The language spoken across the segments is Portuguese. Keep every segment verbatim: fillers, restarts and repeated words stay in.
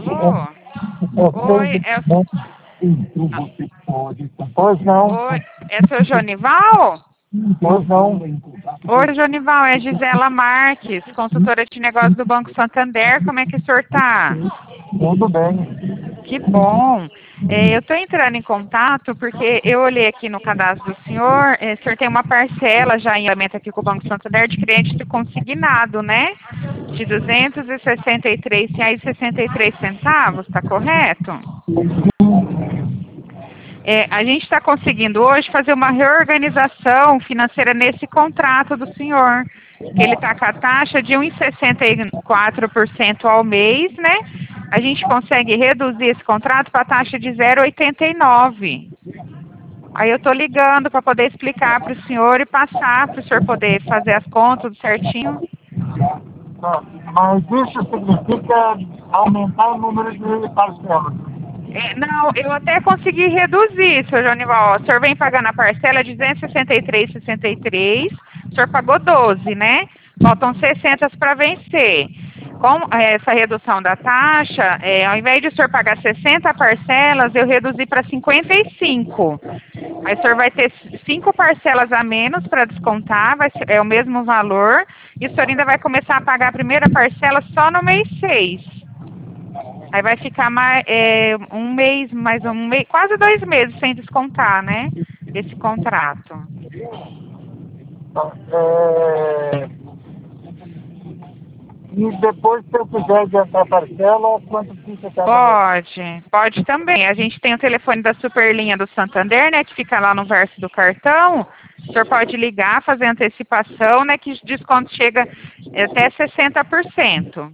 Alô? Oi, é o... Pois não. Oi, é seu Jonival? Pois não. Oi, Jonival, é Gisela Marques, consultora de negócios do Banco Santander. Como é que o senhor tá? Tudo bem. Que bom. É, eu estou entrando em contato porque eu olhei aqui no cadastro do senhor, é, o senhor tem uma parcela já em aumento aqui com o Banco Santander de crédito consignado, né? De duzentos e sessenta e três reais e sessenta e três centavos, tá correto? É, a gente está conseguindo hoje fazer uma reorganização financeira nesse contrato do senhor, que ele está com a taxa de um vírgula sessenta e quatro por cento ao mês, né? A gente consegue reduzir esse contrato para a taxa de zero vírgula oitenta e nove. Aí eu estou ligando para poder explicar para o senhor e passar para o senhor poder fazer as contas tudo certinho. Tá. Mas isso significa aumentar o número de parcelas. É, não, eu até consegui reduzir, seu Jonival. O senhor vem pagando a parcela de duzentos e sessenta e três reais e sessenta e três centavos, o senhor pagou doze, né? Faltam sessenta para vencer. Com essa redução da taxa, é, ao invés de o senhor pagar sessenta parcelas, eu reduzi para cinquenta e cinco. Aí o senhor vai ter cinco parcelas a menos para descontar, vai ser, é o mesmo valor, e o senhor ainda vai começar a pagar a primeira parcela só no mês seis. Aí vai ficar mais, é, um mês, mais um mês, quase dois meses sem descontar, né? Esse contrato. Tá. É... E depois, se eu quiser adiantar a parcela, quanto fica cada Pode, pode também. A gente tem o telefone da Superlinha do Santander, né? Que fica lá no verso do cartão. O senhor pode ligar, fazer antecipação, né? Que o desconto chega até sessenta por cento.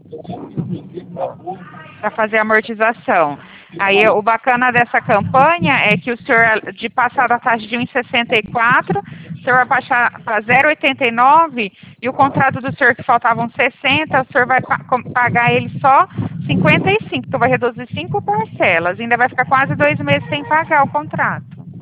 Para fazer a amortização. Aí o bacana dessa campanha é que o senhor, de passar da taxa de um vírgula sessenta e quatro, o senhor vai baixar para zero vírgula oitenta e nove e o contrato do senhor que faltavam sessenta, o senhor vai pa pagar ele só cinquenta e cinco, então vai reduzir cinco parcelas, ainda vai ficar quase dois meses sem pagar o contrato.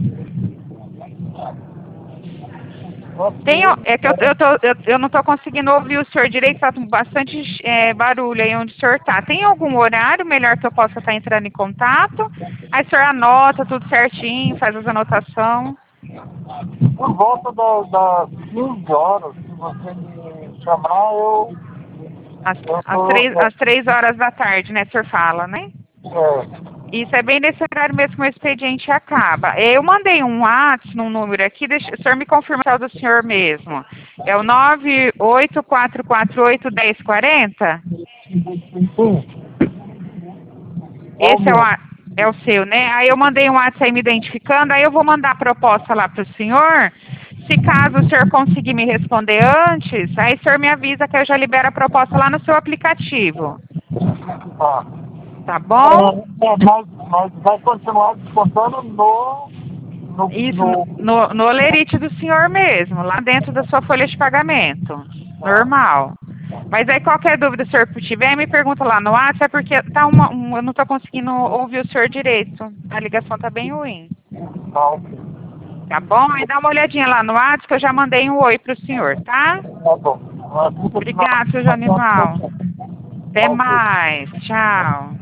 Tem, é que eu, eu, tô, eu, eu não estou conseguindo ouvir o senhor direito, está com bastante é, barulho aí onde o senhor está. Tem algum horário melhor que eu possa estar entrando em contato? Aí o senhor anota tudo certinho, faz as anotações. Por volta das, das quinze horas, se você me chamar, eu... Às, eu às, tô, três, às três horas da tarde, né, o senhor fala, né? É. Isso é bem nesse horário mesmo que o expediente acaba. Eu mandei um WhatsApp num número aqui, deixa, o senhor me confirma se é o do senhor mesmo. É o nove oito quatro quatro oito, um zero quatro zero? Sim. Esse é o, é o seu, né? Aí eu mandei um WhatsApp aí me identificando, aí eu vou mandar a proposta lá para o senhor. Se caso o senhor conseguir me responder antes, aí o senhor me avisa que eu já libero a proposta lá no seu aplicativo. Tá. Tá bom? É, é, mas, mas vai continuar descontando no... no Isso, no... no, no olerite do senhor mesmo, lá dentro da sua folha de pagamento. Normal. Mas aí qualquer dúvida o senhor tiver, me pergunta lá no WhatsApp, é porque tá uma, um, eu não estou conseguindo ouvir o senhor direito. A ligação tá bem ruim. Tá, ok. Tá bom? Aí dá uma olhadinha lá no WhatsApp que eu já mandei um oi pro senhor, tá? Tá bom. Obrigado, seu Jonival. Até mais. Tchau.